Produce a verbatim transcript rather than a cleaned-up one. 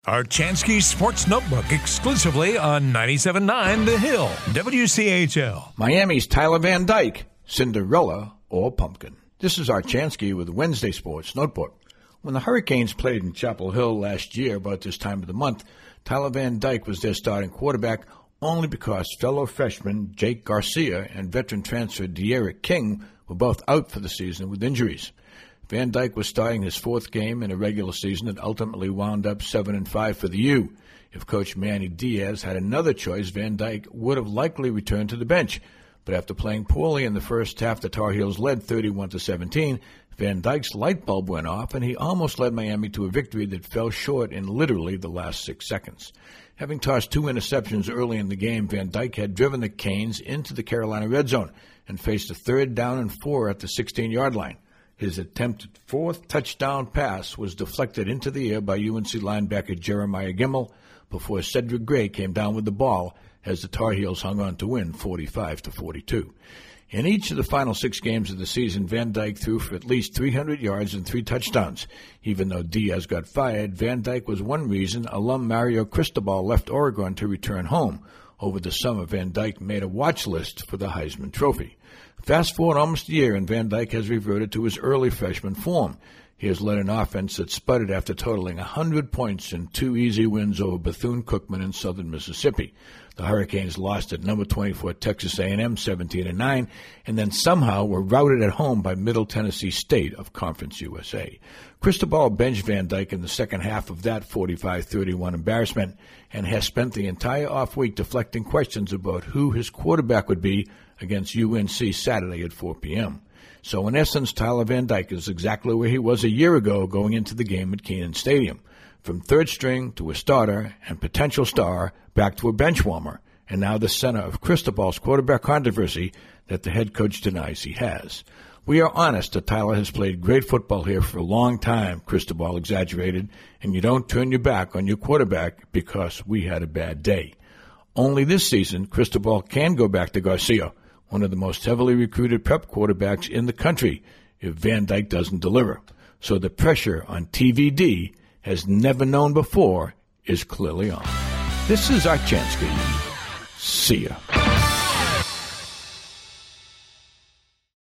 Archansky Sports Notebook exclusively on ninety-seven point nine The Hill, W C H L. Miami's Tyler Van Dyke, Cinderella or Pumpkin. This is Archansky with Wednesday Sports Notebook. When the Hurricanes played in Chapel Hill last year about this time of the month, Tyler Van Dyke was their starting quarterback only because fellow freshman Jake Garcia and veteran transfer De'Aaron King were both out for the season with injuries. Van Dyke was starting his fourth game in a regular season that ultimately wound up seven and five for the U. If Coach Manny Diaz had another choice, Van Dyke would have likely returned to the bench. But after playing poorly in the first half, the Tar Heels led thirty-one to seventeen. Van Dyke's light bulb went off, and he almost led Miami to a victory that fell short in literally the last six seconds. Having tossed two interceptions early in the game, Van Dyke had driven the Canes into the Carolina red zone and faced a third down and four at the sixteen-yard line. His attempted fourth touchdown pass was deflected into the air by U N C linebacker Jeremiah Gemmel before Cedric Gray came down with the ball as the Tar Heels hung on to win forty-five to forty-two. In each of the final six games of the season, Van Dyke threw for at least three hundred yards and three touchdowns. Even though Diaz got fired, Van Dyke was one reason alum Mario Cristobal left Oregon to return home. Over the summer, Van Dyke made a watch list for the Heisman Trophy. Fast forward almost a year, and Van Dyke has reverted to his early freshman form. He has led an offense that sputtered after totaling one hundred points in two easy wins over Bethune-Cookman in southern Mississippi. The Hurricanes lost at number twenty-four Texas A and M seventeen to nine, and then somehow were routed at home by Middle Tennessee State of Conference U S A. Cristobal benched Van Dyke in the second half of that forty-five thirty-one embarrassment and has spent the entire off week deflecting questions about who his quarterback would be against U N C Saturday at four p.m. So in essence, Tyler Van Dyke is exactly where he was a year ago going into the game at Kenan Stadium. From third string to a starter and potential star back to a bench warmer, and now the center of Cristobal's quarterback controversy that the head coach denies he has. We are honest that Tyler has played great football here for a long time, Cristobal exaggerated, and you don't turn your back on your quarterback because we had a bad day. Only this season, Cristobal can go back to Garcia, one of the most heavily recruited prep quarterbacks in the country, if Van Dyke doesn't deliver. So the pressure on T V D, as never known before, is clearly on. This is Archansky. See ya.